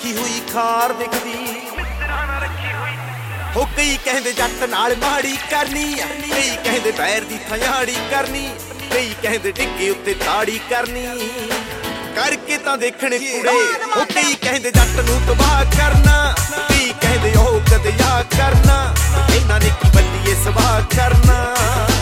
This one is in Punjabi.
ਰੱਖੀ ਹੋਈ ਖਾਰ ਦਿਖਦੀ ਹੋ ਕਈ ਕਹਿੰਦੇ ਜੱਟ ਨਾਲ ਮਾੜੀ ਕਰਨੀ ਕਈ ਕਹਿੰਦੇ ਪੈਰ ਦੀ ਥਿਆੜੀ ਕਰਨੀ ਕਈ ਕਹਿੰਦੇ ਡਿੱਗੇ ਉੱਤੇ ਤਾੜੀ ਕਰਨੀ ਕਰਕੇ ਤਾਂ ਦੇਖਣੇ ਕੁੜੇ ਹੋ ਕਈ ਕਹਿੰਦੇ ਜੱਟ ਨੂੰ ਤਬਾਹ ਕਰਨਾ ਕਈ ਕਹਿੰਦੇ ਉਹ ਕਦੇ ਯਾ ਕਰਨਾ ਇਹਨਾਂ ਨੇ ਕੀ ਬੱਲੀਏ ਸਵਾਹ ਕਰਨਾ